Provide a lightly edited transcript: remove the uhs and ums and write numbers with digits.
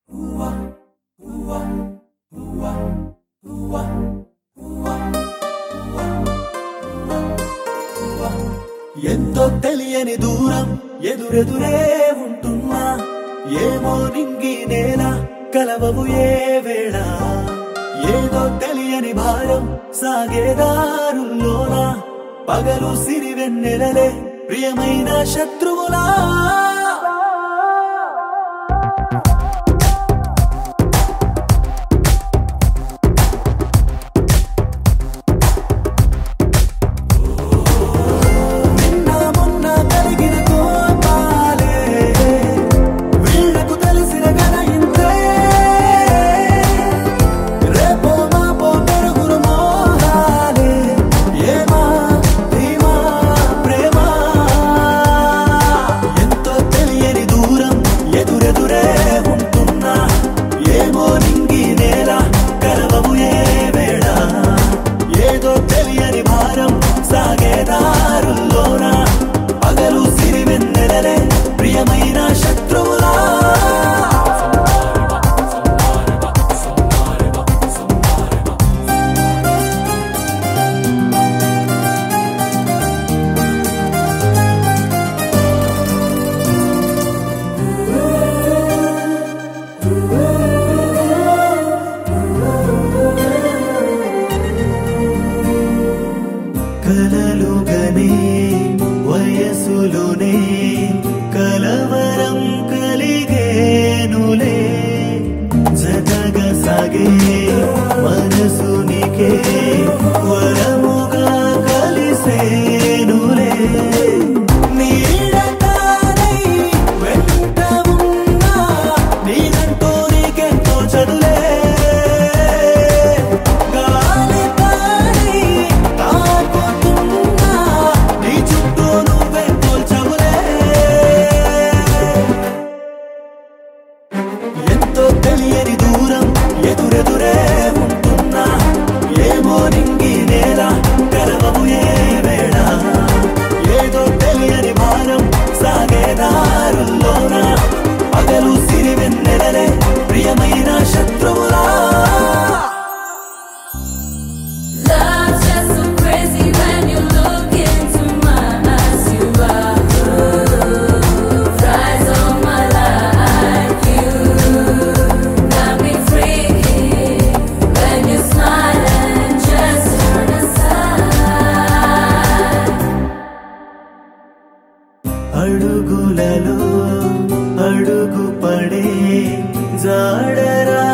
ఎంతో తెలియని దూరం ఎదురెదురే ఉంటున్నా ఏమో నింగి నేల కలవవు ఏ వేళ ఏదో తెలియని భారం సాగేదారుల్లోనా పగలు సిరివెన్నెలలే ప్రియమైన శత్రువులా ప్రియమైన శత్రువులా కలలుగనే వయసులోనే కలవరం కలిగేనులే జతగా సాగే మనసునికే వరముగా కలిసేనులే నీడతానై వెంట ఉన్నా నీకంటూ నీకెంతో చదులే గాలి తాడి తాకుతున్నా నీ చుట్టూ నువ్వే తోల్చవులే ఎంతో తెలియని దూరం ఎదురెదురే ఉంటున్నా ఏమో నింగి నేల కలవవు ఏ వేళ ఏదో తెలియని భారం సాగేదారుల్లోనా పగలు సిరివెన్నెలలే ప్రియమైన శత్రువులా Love's just so crazy when you look into my eyes. You are rise on my life. You got me freaking when you smile and just turn aside. అడుగులలో అడుగు పడే జాడరా